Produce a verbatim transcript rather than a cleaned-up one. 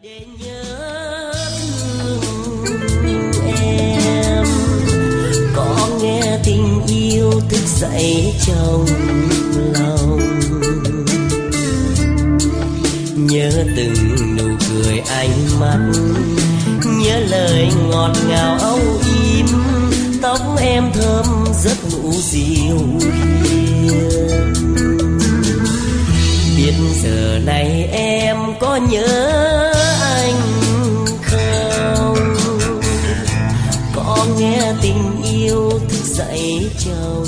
để nhớ thương em, có nghe tình yêu thức dậy trong lòng, nhớ từng nụ cười ánh mắt, nhớ lời ngọt ngào âu yếm, tóc em thơm giấc ngủ dịu hiền. Biết giờ này em có nhớ anh không, có nghe tình yêu thức dậy trong